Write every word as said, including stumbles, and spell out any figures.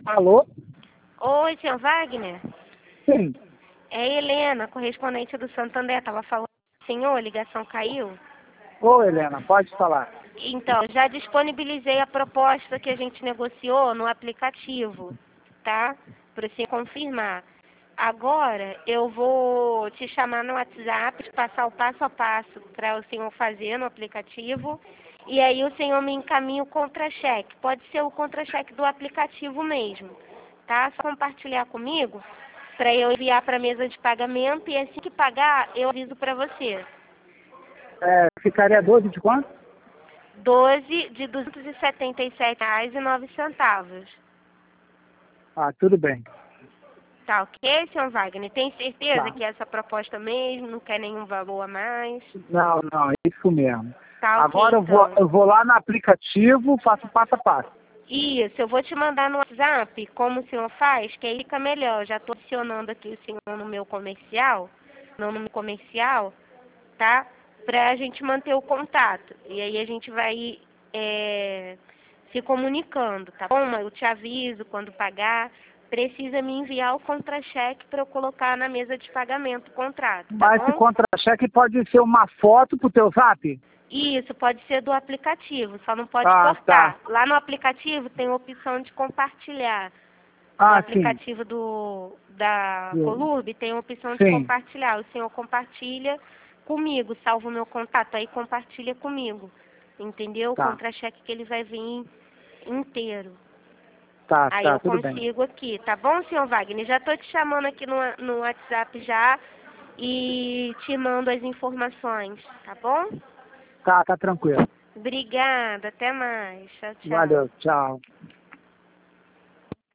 Alô? Oi, senhor Wagner? Sim. É Helena, correspondente do Santander. Estava falando com o senhor, a ligação caiu? Ô, Helena, pode falar. Então, já disponibilizei a proposta que a gente negociou no aplicativo, tá? Para você confirmar. Agora, eu vou te chamar no WhatsApp, te passar o passo a passo para o senhor fazer no aplicativo. E aí o senhor me encaminha o contra-cheque. Pode ser o contra-cheque do aplicativo mesmo, tá? Só compartilhar comigo para eu enviar para a mesa de pagamento e assim que pagar, eu aviso para você. É, ficaria doze de quanto? doze de duzentos e setenta e sete reais e nove centavos. Ah, tudo bem. Tá ok, senhor Wagner? Tem certeza Tá. que essa proposta mesmo não quer nenhum valor a mais? Não, não, é isso mesmo. Tá ok, Agora eu vou, então. eu vou lá no aplicativo, faço passo a passo. Isso, eu vou te mandar no WhatsApp como o senhor faz, que aí fica melhor. Já estou adicionando aqui o senhor no meu comercial, no meu comercial, tá? Pra gente manter o contato. E aí a gente vai é, se comunicando, tá bom? Eu te aviso quando pagar. Precisa me enviar o contra-cheque para eu colocar na mesa de pagamento o contrato, tá Mas esse bom? contra-cheque pode ser uma foto pro teu zap? Isso, pode ser do aplicativo, só não pode Ah, tá. postar. Lá no aplicativo tem a opção de compartilhar. No Ah, sim. aplicativo do, da Colurb tem a opção de Sim. compartilhar. O senhor compartilha comigo, salva o meu contato, aí compartilha comigo. Entendeu? O Tá. contra-cheque que ele vai vir inteiro. Tá, Aí tá, eu tudo bem. consigo aqui, tá bom, senhor Wagner? Já tô te chamando aqui no, no WhatsApp já e te mando as informações, tá bom? Tá, tá tranquilo. Obrigada, até mais. Tchau, tchau. Valeu, tchau.